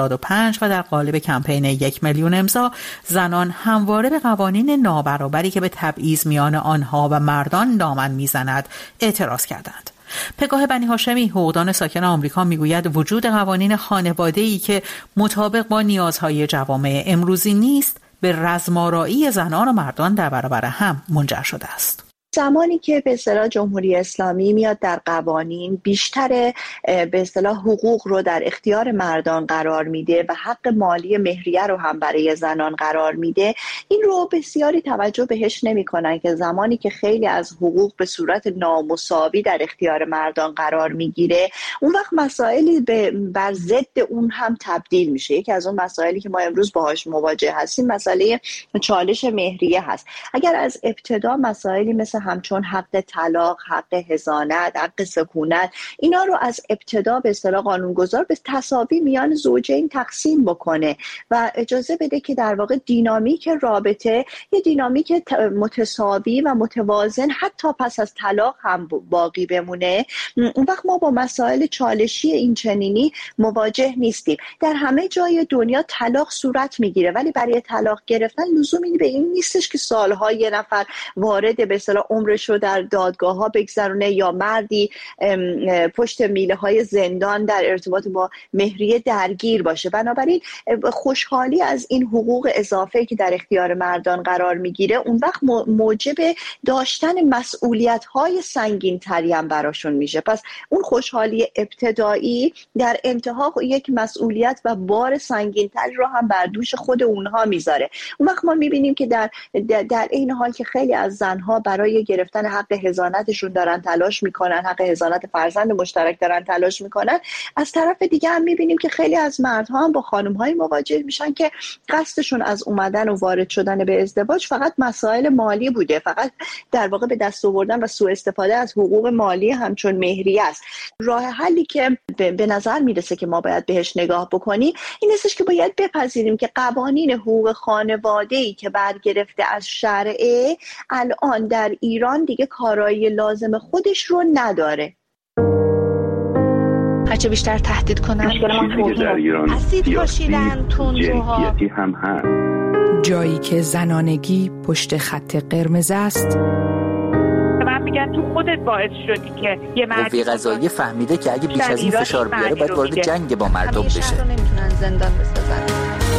85 و در قالب کمپین 1 میلیون امضا زنان همواره به قوانین نابرابری که به تبعیض میان آنها و مردان دامن می‌زند اعتراض کردند. پگاه بنی هاشمی، حقوقدان ساکن آمریکا، میگوید وجود قوانین خانواده‌ای که مطابق با نیازهای جوامع امروزی نیست به رزم‌آرایی زنان و مردان در برابر هم منجر شده است. زمانی که به اصطلاح جمهوری اسلامی میاد در قوانین بیشتر به اصطلاح حقوق رو در اختیار مردان قرار میده و حق مالی مهریه رو هم برای زنان قرار میده، این رو بسیاری توجه بهش نمیکنن که زمانی که خیلی از حقوق به صورت نامساوی در اختیار مردان قرار میگیره، اون وقت مسائلی بر ضد اون هم تبدیل میشه. یکی از اون مسائلی که ما امروز باهاش مواجه هستیم مسئله چالش مهریه هست. اگر از ابتدا مسائلی مثل همچون حق طلاق، حق حضانت، حق سکونت، اینا رو از ابتدا به اصطلاح قانونگذار به تساوی میان زوجین تقسیم بکنه و اجازه بده که در واقع دینامیک رابطه یه دینامیک متساوی و متوازن حتی پس از طلاق هم باقی بمونه، اون وقت ما با مسائل چالشی این چنینی مواجه نیستیم. در همه جای دنیا طلاق صورت میگیره، ولی برای طلاق گرفتن لزومی به این نیستش که سالها یه نفر وارد به اصطلاح عمرش رو در دادگاه ها بگذرونه یا مردی پشت میله های زندان در ارتباط با مهریه درگیر باشه. بنابراین خوشحالی از این حقوق اضافه که در اختیار مردان قرار میگیره اون وقت موجب داشتن مسئولیت های سنگین تری هم براشون میشه. پس اون خوشحالی ابتدایی در انتها یک مسئولیت و بار سنگین تری رو هم بر دوش خود اونها میذاره. اون وقت ما میبینیم که در این حال که خیلی از زنها برای گرفتن حق حضانتشون دارن تلاش میکنن، حق حضانت فرزند مشترک دارن تلاش میکنن، از طرف دیگه هم میبینیم که خیلی از مردها هم با خانم‌های مواجه میشن که قصدشون از اومدن و وارد شدن به ازدواج فقط مسائل مالی بوده، فقط در واقع به دست آوردن و سوء استفاده از حقوق مالی همچون مهریه است. راه حلی که به نظر میرسه که ما باید بهش نگاه بکنیم این استش که باید بپذیریم که قوانین حقوق خانواده‌ای که برگرفته از شرع الان در ایران دیگه کارایی لازم خودش رو نداره. هرچه بیشتر تهدید کنن در ایران اسید پاشیدن، تندروها هم هست. جایی که زنانگی پشت خط قرمز است. من میگم تو خودت باعث شدی که یه مردی قضایی فهمیده که اگه بیش از این فشار بیاره باید وارد جنگ با مردم بشه. همیشه رو نمیتونن زندان بسازن.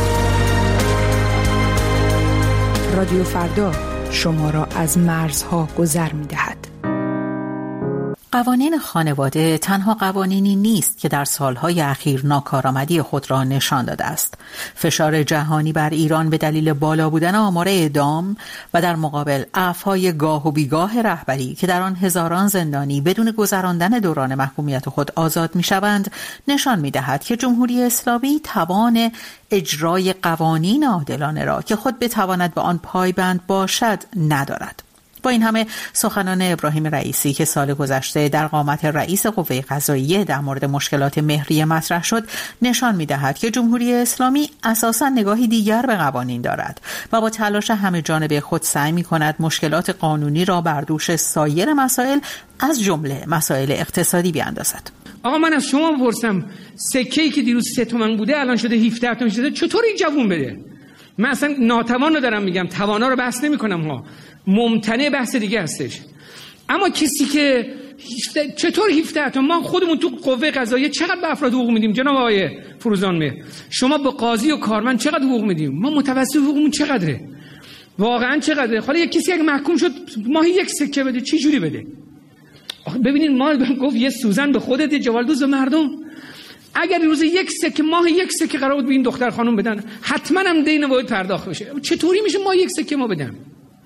رادیو فردا شما را از مرزها گذر می‌دهد. قوانین خانواده تنها قوانینی نیست که در سالهای اخیر ناکارآمدی خود را نشان داده است. فشار جهانی بر ایران به دلیل بالا بودن آمار اعدام و در مقابل عفوهای گاه و بیگاه رهبری که در آن هزاران زندانی بدون گذراندن دوران محکومیت خود آزاد می‌شوند، نشان می‌دهد که جمهوری اسلامی توان اجرای قوانین عادلانه را که خود بتواند به آن پایبند باشد ندارد. با این همه سخنان ابراهیم رئیسی که سال گذشته در قامت رئیس قوه قضاییه در مورد مشکلات مهریه مطرح شد نشان می‌دهد که جمهوری اسلامی اساساً نگاهی دیگر به قوانین دارد و با تلاش همه جانبه خود سعی می‌کند مشکلات قانونی را بر دوش سایر مسائل از جمله مسائل اقتصادی بیاندازد. آقا من از شما بپرسم، سکه‌ای که دیروز 3 تومن بوده الان شده 17 تومن شده، چطور این جوون بده؟ من اصلا ناتوان رو دارم میگم، توانا رو بحث نمی‌کنم ها، ممتنع بحث دیگه هستش. اما کسی که چطور 17 تومن، ما خودمون تو قوه قضاییه چقدر به افراد حقوق میدیم جناب آقای فروزان؟ شما به قاضی و کارمند چقدر حقوق میدیم؟ ما متوسط حقوقمون چقدره؟ واقعا چقدره؟ حالا یک کسی اگه محکوم شد ماهی 1 سکه بده، چی جوری بده؟ ببینید ما گفت یه سوزن به خودت، یه جوالدوز به مردم. اگر روز 1 سکه، ماه 1 سکه قرار بود به این دختر خانم بدن، حتما هم دین باید پرداخت بشه. چطوری میشه ما 1 سکه ما بدن؟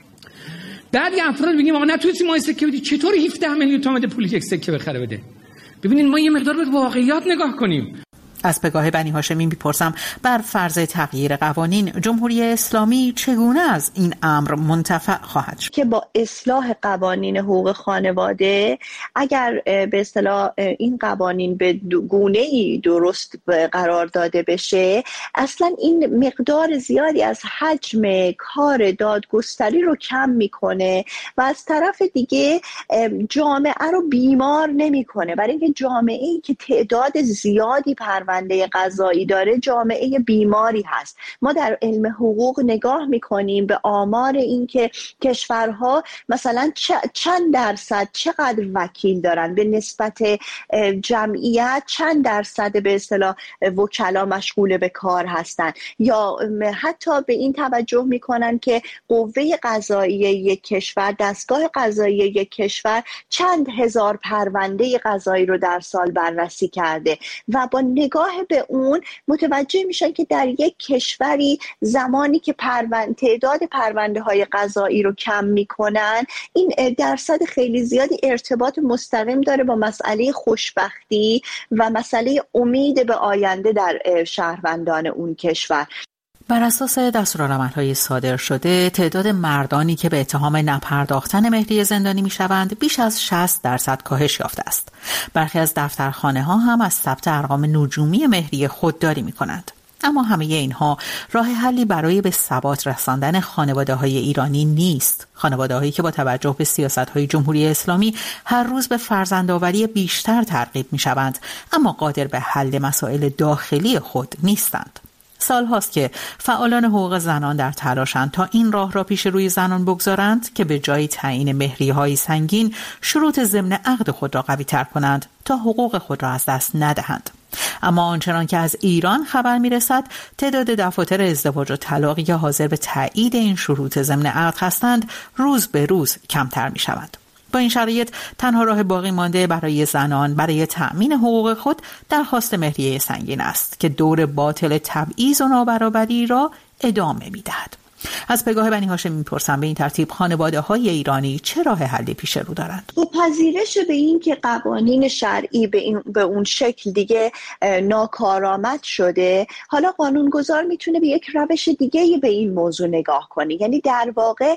بعد یه افراد بگیم آقا نتونستی ما 1 سکه بدی، چطور 17 میلیون تومان پول 1 سکه بخره بده؟ ببینید ما یه مقدار به واقعیات نگاه کنیم. از پگاه بنی هاشمی میپرسم بر فرض تغییر قوانین جمهوری اسلامی چگونه از این امر منتفع خواهد شد؟ که با اصلاح قوانین حقوق خانواده اگر به اصطلاح این قوانین به گونه‌ای درست قرار داده بشه، اصلا این مقدار زیادی از حجم کار دادگستری رو کم میکنه و از طرف دیگه جامعه رو بیمار نمیکنه، برای اینکه جامعه‌ای که تعداد زیادی پرونده قضایی داره جامعه بیماری هست. ما در علم حقوق نگاه میکنیم به آمار این که کشورها مثلا چند درصد چقدر وکیل دارن به نسبت جمعیت، چند درصد به اصطلاح وکلا مشغول به کار هستن، یا حتی به این توجه میکنن که قوه قضاییه یک کشور، دستگاه قضاییه یک کشور چند هزار پرونده قضایی رو در سال بررسی کرده و با نگاه به اون متوجه میشن که در یک کشوری زمانی که تعداد پرونده های قضایی رو کم میکنن، این درصد خیلی زیادی ارتباط مستقیم داره با مسئله خوشبختی و مسئله امید به آینده در شهروندان اون کشور. بر اساس دستورالعمل‌های صادر شده، تعداد مردانی که به اتهام نپرداختن مهریه زندانی می‌شوند بیش از 60% کاهش یافته است. برخی از دفترخانه‌ها هم از ثبت ارقام نجومی مهریه خودداری می‌کنند. اما همه اینها راه حلی برای به ثبات رساندن خانواده‌های ایرانی نیست. خانواده‌هایی که با توجه به سیاست‌های جمهوری اسلامی هر روز به فرزندآوری بیشتر ترغیب می‌شوند، اما قادر به حل مسائل داخلی خود نیستند. سال هاست که فعالان حقوق زنان در تلاشند تا این راه را پیش روی زنان بگذارند که به جای تعیین مهریه‌های سنگین شروط ضمن عقد خود را قوی تر کنند تا حقوق خود را از دست ندهند. اما آنچنان که از ایران خبر می‌رسد، تعداد دفاتر ازدواج و طلاقی که حاضر به تایید این شروط ضمن عقد هستند روز به روز کمتر می‌شوند. با این شرایط تنها راه باقی مانده برای زنان برای تأمین حقوق خود درخواست مهریه سنگین است که دور باطل تبعیض و نابرابری را ادامه می‌دهد. از پگاه بنی هاشمی میپرسم به این ترتیب خانواده‌های ایرانی چه راه حلی پیش رو دارند؟ پذیرش به این که قوانین شرعی به اون شکل دیگه ناکارآمد شده، حالا قانونگذار میتونه به یک روش دیگه به این موضوع نگاه کنه. یعنی در واقع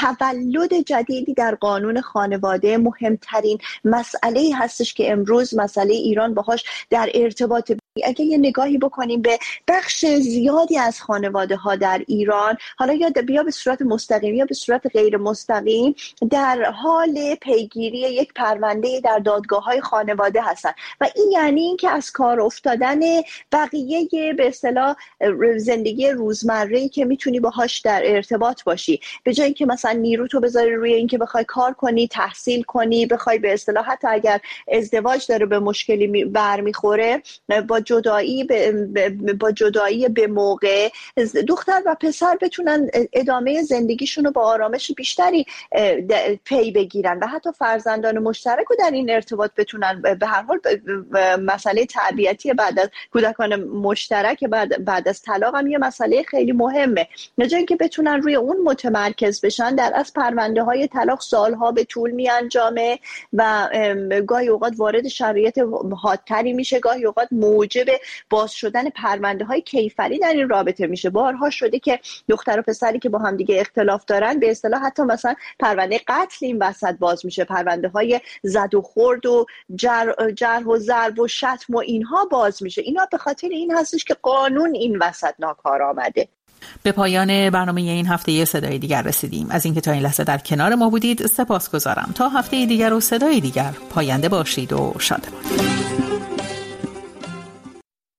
تولد جدیدی در قانون خانواده مهمترین مسئله هستش که امروز مسئله ایران باهاش در ارتباط. اگه یه نگاهی بکنیم به بخش زیادی از خانواده ها در ایران، حالا یا به صورت مستقیم یا به صورت غیر مستقیم، در حال پیگیری یک پرونده در دادگاه های خانواده هستن و این یعنی این که از کار افتادن بقیه به اصطلاح زندگی روزمره‌ای که میتونی باهاش در ارتباط باشی، به جای اینکه مثلا نیرو تو بذاری روی اینکه بخوای کار کنی، تحصیل کنی، بخوای به اصطلاح حتی اگر ازدواج داره به مشکلی برمیخوره با با جدایی به موقع دختر و پسر بتونن ادامه زندگیشون رو با آرامش بیشتری پی بگیرن و حتی فرزندان مشترک رو در این ارتباط بتونن به هر حال مسئله تربیتی بعد از کودکان مشترک بعد از طلاق هم یه مسئله خیلی مهمه. نجا اینکه بتونن روی اون متمرکز بشن، در از پرونده های طلاق سالها به طول می انجامه و گاهی اوقات وارد شرایط حادتری میشه، گاهی اوقات موجب باز شدن پرونده های کیفری در این رابطه میشه. بارها شده که دختر و پسری که با هم دیگه اختلاف دارن به اصطلاح حتی مثلا پرونده قتل این وسط باز میشه، پرونده های زد و خورد و جرح و ضرب و شتم و اینها باز میشه. اینا به خاطر این هستش که قانون این وسط ناکار آمده. به پایان برنامه این هفته صدای دیگر رسیدیم. از اینکه تا این لحظه در کنار ما بودید سپاسگزارم. تا هفته دیگر و صدای دیگر پاینده باشید و شادمان.